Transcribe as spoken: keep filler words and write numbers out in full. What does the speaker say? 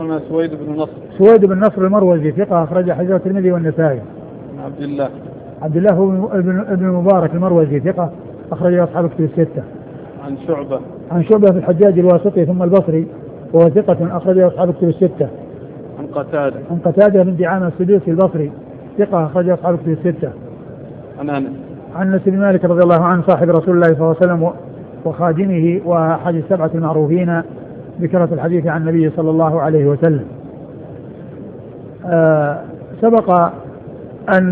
أخبرنا سويد بن نصر. سويد بن نصر المروزي ثقة أخرج حديث الترمذي والنسائي. عبد الله عبد الله بن ابن المبارك المروزي ثقة أخرج أصحاب كتب الستة. عن شعبة عن شعبة في الحجاج الواسطي ثم البصري وهو ثقة أخرج أصحاب كتب الستة. عن قتادة عن قتادة بن دعامة السدوسي البصري ثقة أخرج أصحاب كتب الستة. عن أنس عن أنس بن مالك رضي الله عنه صاحب رسول الله صلى الله عليه وسلم وخادمه وأحد السبعة المعروفين بكثرة الحديث عن النبي صلى الله عليه وسلم. آه سبق أن